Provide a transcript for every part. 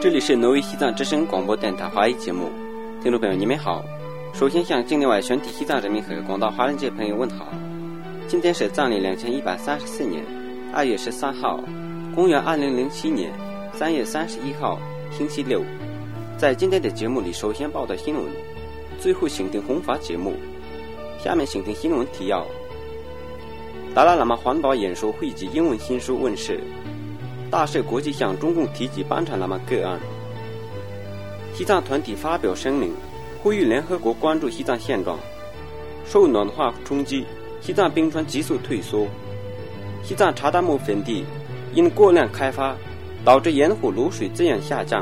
这里是挪威西藏之声广播电台华语节目，听众朋友你们好。首先向境内外全体西藏人民和广大华人界朋友问好。今天是藏历2134年2月13号，公元2007年3月31号，星期六。在今天的节目里，首先报道新闻，最后请听弘法节目。下面请听新闻提要：达赖喇嘛环保演说汇集英文新书问世，大社国际向中共提及班禅喇嘛个案。西藏团体发表声明，呼吁联合国关注西藏现状。受暖化冲击，西藏冰川急速退缩。西藏查达木粉地因过量开发，导致盐湖卤水质量下降。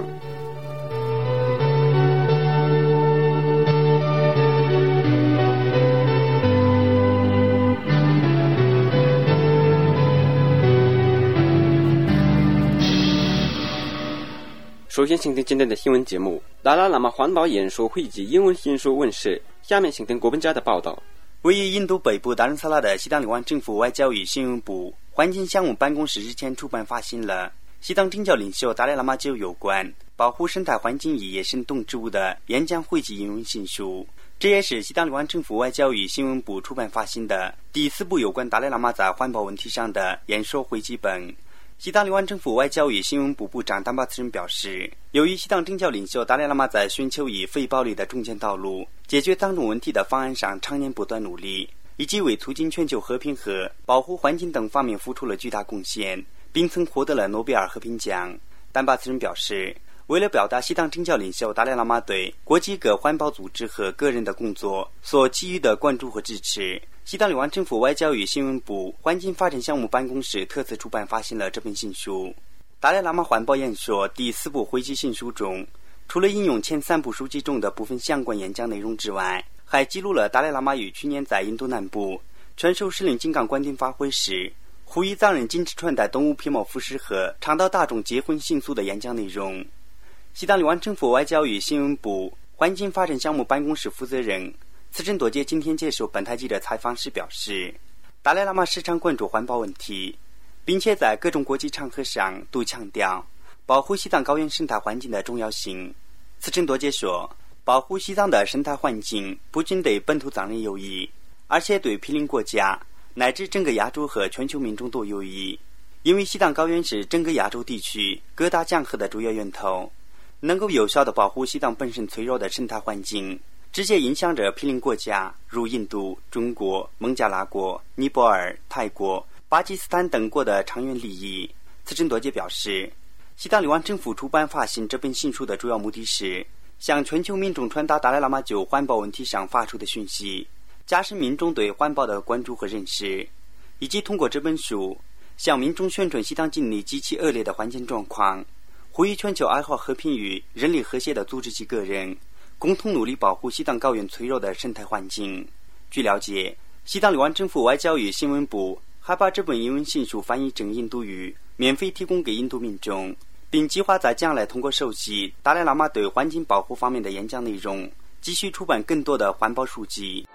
首先请听今天的新闻节目，达赖喇嘛环保演说汇集英文新书问世。下面请听国本家的报道。 位于印度北部达仁萨拉的西藏里湾政府外交与新闻部环境项目办公室日前出版发行了西藏政教领袖达赖喇嘛就有关保护生态环境与野生动植物的演讲汇集英文新书，这也是西藏里湾政府外交与新闻部出版发行的第4部有关达赖喇嘛在环保问题上的演说汇集本。西藏里湾政府外交与新闻部部长丹巴茨人表示，由于西藏政教领袖达赖喇嘛在寻求以非暴力的中间道路解决藏种问题的方案上常年不断努力，以及为促进全球和平和保护环境等方面付出了巨大贡献，并曾获得了诺贝尔和平奖。丹巴茨人表示，为了表达西藏政教领袖达赖喇嘛对国际各环保组织和个人的工作所给予的关注和支持，西藏里湾政府外交与新闻部环境发展项目办公室特此出版发行了这本新书。达赖喇嘛环保演说第4部汇集新书中，除了引用前3部书籍中的部分相关演讲内容之外，还记录了达赖喇嘛于去年在印度南部传授时令金刚观点发挥时，呼吁藏人禁止穿戴动物皮毛服饰和倡导大众结婚信俗的演讲内容。西藏里湾政府外交与新闻部环境发展项目办公室负责人慈珍多杰今天接受本台记者采访时表示，达赖喇嘛时常关注环保问题，并且在各种国际场合上都强调保护西藏高原生态环境的重要性。慈珍多杰说，保护西藏的生态环境不仅对本土藏人有益，而且对毗邻国家乃至整个亚洲和全球民众都有益，因为西藏高原是整个亚洲地区各大江河的主要源头，能够有效地保护西藏本身脆弱的生态环境，直接影响着毗邻国家如印度、中国、孟加拉国、尼泊尔、泰国、巴基斯坦等国的长远利益。慈珍多杰表示，西藏里湾政府出版发行这本新书的主要目的是向全球民众传达达赖喇嘛就环保问题上发出的讯息，加深民众对环保的关注和认识，以及通过这本书向民众宣传西藏境内极其恶劣的环境状况，呼吁全球爱好和平与人类和谐的组织及个人共同努力保护西藏高原脆弱的生态环境。据了解，西藏里湾政府外交与新闻部还把这本英文新书翻译成印度语，免费提供给印度民众，并计划在将来通过熟悉达赖喇嘛对环境保护方面的演讲内容，继续出版更多的环保书籍。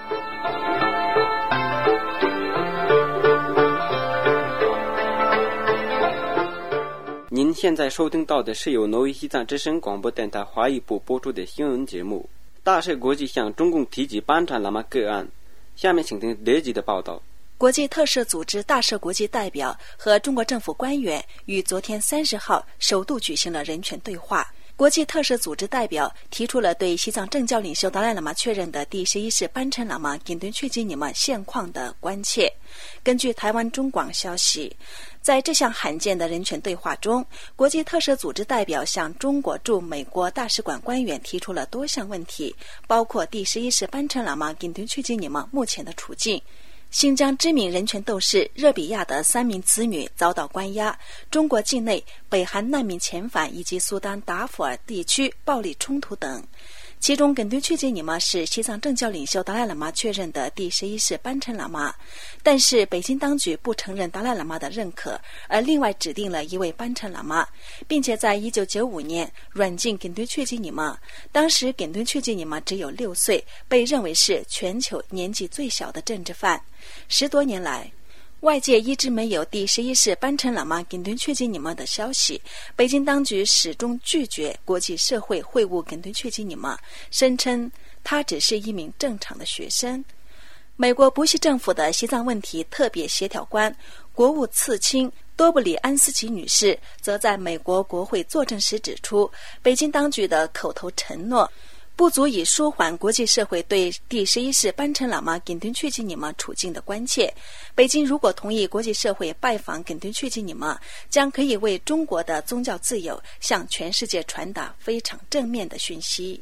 您现在收听到的是由挪威西藏之声广播电台华语部播出的新闻节目，大社国际向中共提及班禅喇嘛个案。下面请听德吉的报道。 国际特赦组织大社国际代表和中国政府官员于昨天30号首度举行了人权对话。国际特赦组织代表提出了对西藏政教领袖达赖喇嘛确认的第11世班禅喇嘛金敦确基尼玛现况的关切。根据台湾中广消息，在这项罕见的人权对话中，国际特赦组织代表向中国驻美国大使馆官员提出了多项问题，包括第11世班禅喇嘛金敦确基尼玛目前的处境，新疆知名人权斗士热比亚的3名子女遭到关押，中国境内北韩难民遣返以及苏丹达富尔地区暴力冲突等。其中根敦确基尼玛是西藏政教领袖达赖喇嘛确认的第11世班禅喇嘛，但是北京当局不承认达赖喇嘛的认可，而另外指定了一位班禅喇嘛，并且在1995年软禁根敦确基尼玛。当时根敦确基尼玛只有6岁，被认为是全球年纪最小的政治犯。10多年来， 外界一直没有第11世班陈喇嘛跟敦确基尼玛的消息，北京当局始终拒绝国际社会会晤跟敦确基尼玛，声称他只是一名正常的学生。美国布希政府的西藏问题特别协调官、国务次卿多布里安斯奇女士则在美国国会作证时指出，北京当局的口头承诺不足以舒缓国际社会对第11世班陈喇嘛跟敦确基尼玛处境的关切。北京如果同意国际社会拜访跟敦确基尼玛，将可以为中国的宗教自由向全世界传达非常正面的讯息。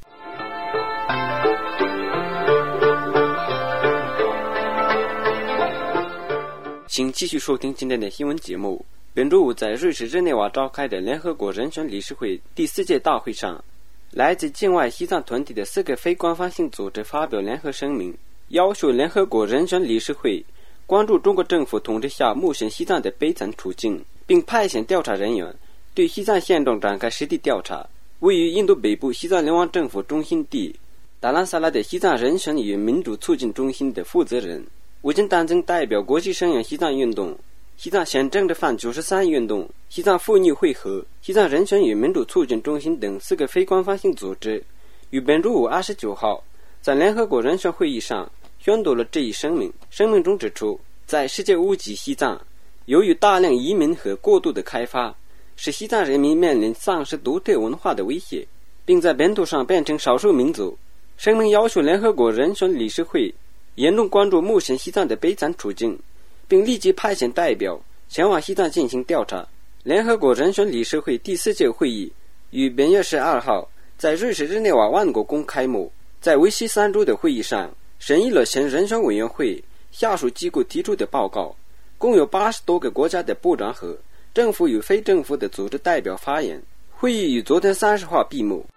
请继续收听今天的新闻节目。本周五在瑞士日内瓦召开的联合国人权理事会第4届大会上，来自境外西藏团体的4个非官方性组织发表联合声明，要求联合国人权理事会关注中国政府统治下目前西藏的悲惨处境，并派遣调查人员对西藏现状展开实地调查。位于印度北部西藏流亡政府中心地达兰萨拉的西藏人权与民主促进中心的负责人，我经担任代表国际声援西藏运动、西藏宪政的反93运动、西藏妇女会和西藏人权与民主促进中心等4个非官方性组织，于本周五29号在联合国人权会议上宣读了这一声明。声明中指出，在世界屋脊西藏，由于大量移民和过度的开发，使西藏人民面临丧失独特文化的威胁，并在本土上变成少数民族。声明要求联合国人权理事会严重关注目前西藏的悲惨处境，并立即派遣代表前往西藏进行调查。联合国人权理事会第4届会议于本月12号在瑞士日内瓦万国宫开幕。在为期3周的会议上，审议了前人权委员会下属机构提出的报告，共有80多个国家的部长和政府与非政府的组织代表发言。会议于昨天30号闭幕。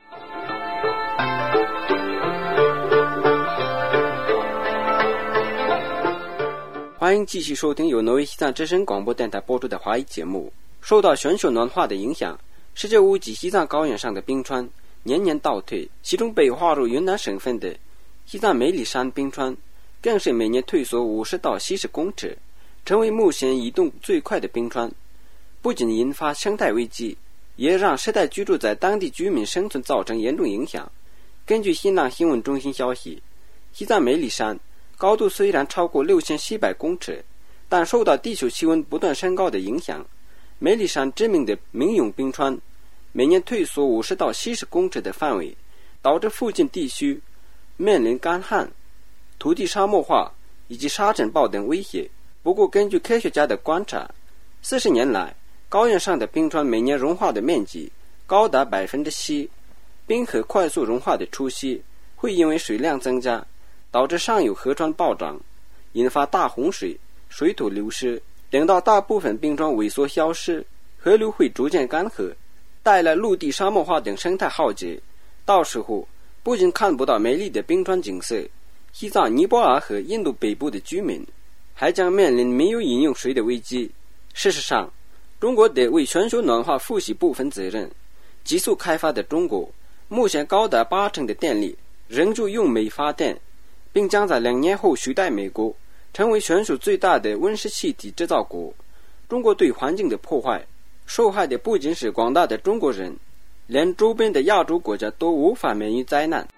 欢迎继续收听由挪威西藏之声广播电台播出的华语节目。受到全球暖化的影响，世界屋脊西藏高原上的冰川年年倒退，其中被划入云南省份的西藏梅里山冰川更是每年退缩50到70公尺，成为目前移动最快的冰川。不仅引发生态危机，也让世代居住在当地居民生存造成严重影响。根据新浪新闻中心消息，西藏梅里山高度虽然超过6700公尺，但受到地球气温不断升高的影响，梅里山知名的明永冰川每年退缩50到70公尺的范围，导致附近地区面临干旱、土地沙漠化以及沙尘暴等威胁。不过根据科学家的观察，40年来高原上的冰川每年融化的面积高达 7%， 冰河快速融化的初期会因为水量增加导致上游河川暴涨，引发大洪水、水土流失。等到大部分冰川萎缩消失，河流会逐渐干涸，带来陆地沙漠化等生态浩劫。到时候不仅看不到美丽的冰川景色，西藏、尼泊尔和印度北部的居民还将面临没有饮用水的危机。事实上，中国得为全球暖化负起部分责任。急速开发的中国，目前高达80%的电力仍旧用煤发电，并将在2年后取代美国，成为全球最大的温室气体制造国。中国对环境的破坏，受害的不仅是广大的中国人，连周边的亚洲国家都无法免于灾难。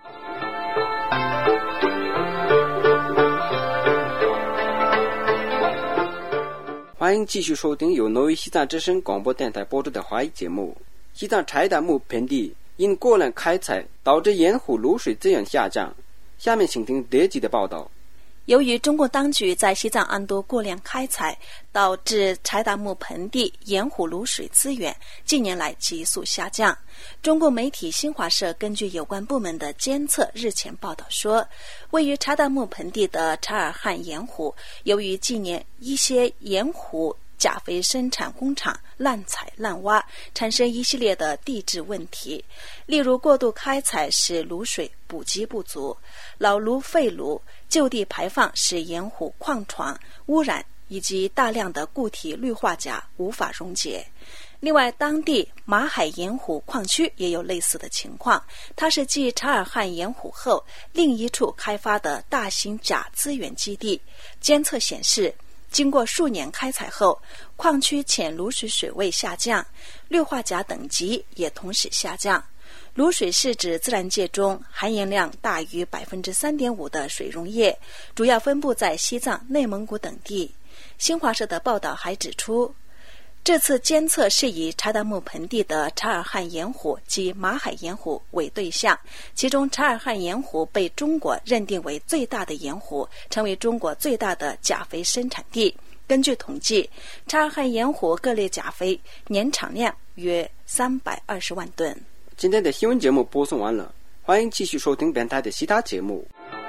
欢迎继续收听由挪威西藏之声广播电台播出的华语节目。西藏柴达木盆地因过量开采导致盐湖卤水资源下降。下面请听德吉的报道。 由于中国当局在西藏安多过量开采，导致柴达木盆地盐湖卤水资源近年来急速下降。中国媒体新华社根据有关部门的监测日前报道说，位于柴达木盆地的察尔汗盐湖，由于近年一些盐湖钾肥生产工厂滥采滥挖，产生一系列的地质问题，例如过度开采使卤水补给不足，老炉废炉就地排放使盐湖矿床污染，以及大量的固体氯化钾无法溶解。另外，当地马海盐湖矿区也有类似的情况，它是继察尔汗盐湖后另一处开发的大型钾资源基地。监测显示， 经过数年开采后，矿区浅卤水水位下降，氯化钾等级也同时下降。卤水是指自然界中含盐量大于 3.5% 的水溶液，主要分布在西藏、内蒙古等地。新华社的报道还指出，这次监测是以查达木盆地的察尔汗盐湖及马海盐湖为对象，其中察尔汗盐湖被中国认定为最大的盐湖，成为中国最大的钾肥生产地。根据统计，察尔汗盐湖各类钾肥年产量约320万吨。 今天的新闻节目播送完了，欢迎继续收听本台的其他节目。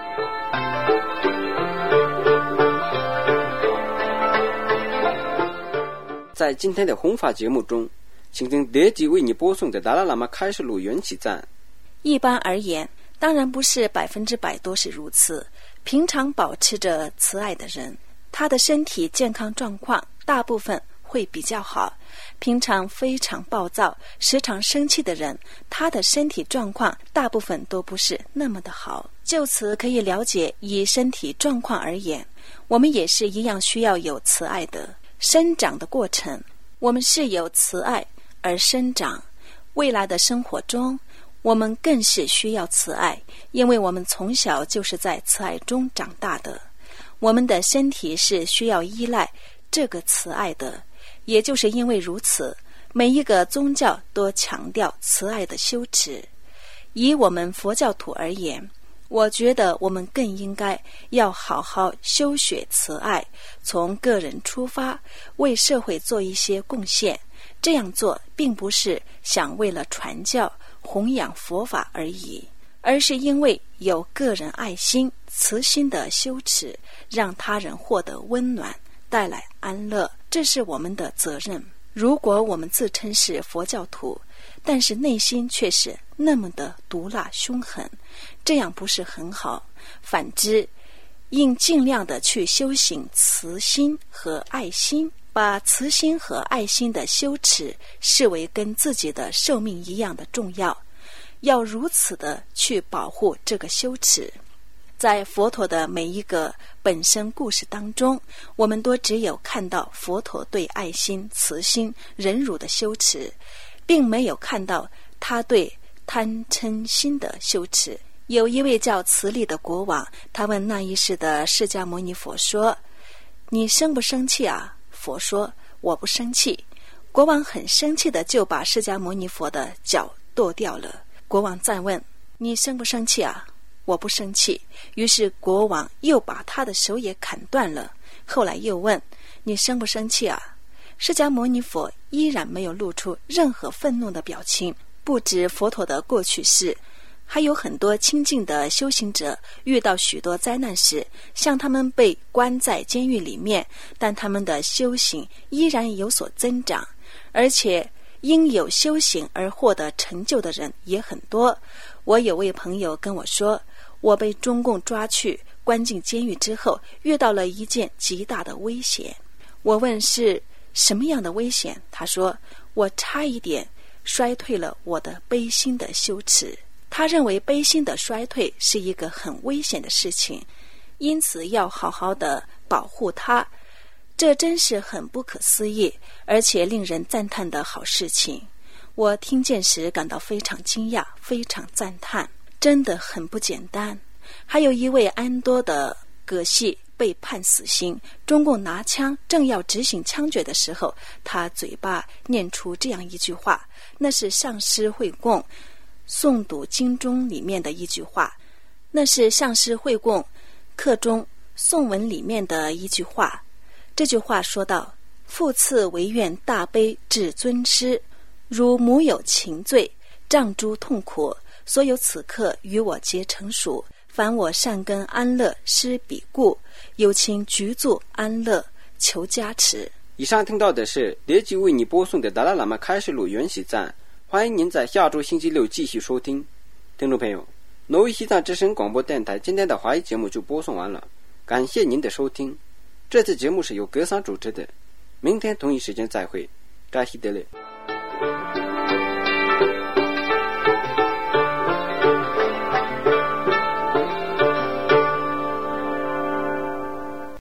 在今天的弘法节目中，请听德吉为你播送的达赖喇嘛开示录缘起赞。 一般而言，当然不是100%都是如此。平常保持着慈爱的人，他的身体健康状况大部分会比较好。平常非常暴躁、时常生气的人，他的身体状况大部分都不是那么的好。就此可以了解，以身体状况而言，我们也是一样需要有慈爱的生长的过程。我们是由慈爱而生长，未来的生活中我们更是需要慈爱，因为我们从小就是在慈爱中长大的。我们的身体是需要依赖这个慈爱的，也就是因为如此，每一个宗教都强调慈爱的修持。以我们佛教徒而言，我觉得我们更应该要好好修学慈爱，从个人出发，为社会做一些贡献。这样做并不是想为了传教、弘扬佛法而已，而是因为有个人爱心、慈心的修持，让他人获得温暖，带来安乐，这是我们的责任。如果我们自称是佛教徒，但是内心却是那么的毒辣凶狠，这样不是很好。反之，应尽量的去修行慈心和爱心，把慈心和爱心的修持视为跟自己的寿命一样的重要，要如此的去保护这个修持。在佛陀的每一个本身故事当中，我们都只有看到佛陀对爱心、慈心、忍辱的修持，并没有看到他对贪嗔心的修持。有一位叫慈利的国王，他问那一世的释迦牟尼佛说：“你生不生气啊？”佛说：“我不生气。”国王很生气的就把释迦牟尼佛的脚剁掉了。国王再问：“你生不生气啊？”我不生气。于是国王又把他的手也砍断了。后来又问：“你生不生气啊？”释迦牟尼佛依然没有露出任何愤怒的表情。不止佛陀的过去世，还有很多亲近的修行者遇到许多灾难时，像他们被关在监狱里面，但他们的修行依然有所增长，而且因有修行而获得成就的人也很多。我有位朋友跟我说，我被中共抓去关进监狱之后，遇到了一件极大的危险。我问是什么样的危险？他说，我差一点衰退了我的悲心的修持。他认为悲心的衰退是一个很危险的事情，因此要好好的保护它。这真是很不可思议，而且令人赞叹的好事情。我听见时感到非常惊讶，非常赞叹，真的很不简单。还有一位安多的葛系被判死刑，中共拿枪正要执行枪决的时候，他嘴巴念出这样一句话，那是上师会供诵读经中里面的一句话，那是上师会供课中颂文里面的一句话。这句话说道：复次唯愿大悲至尊师，如母有情罪，障诸痛苦，所有此刻与我皆成熟，凡我善根安乐施彼故，有情具足安乐求加持。 以上听到的是列吉为你播送的达赖喇嘛开示录缘起赞，欢迎您在下周星期六继续收听。听众朋友，挪威西藏之声广播电台今天的华语节目就播送完了，感谢您的收听。这次节目是由格桑主持的，明天同一时间再会，扎西德勒。